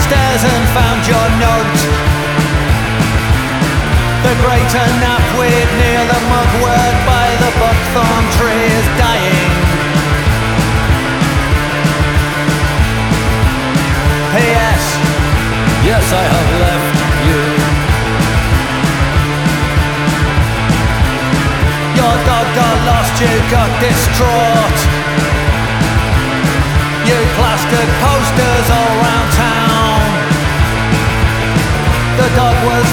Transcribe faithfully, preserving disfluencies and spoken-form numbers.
downstairs and found your note. The greater knapweed near the mugwort by the buckthorn tree is dying. P S Yes, I have left you. Your dog got lost, you got distraught. You plastered posters all round town. The dog was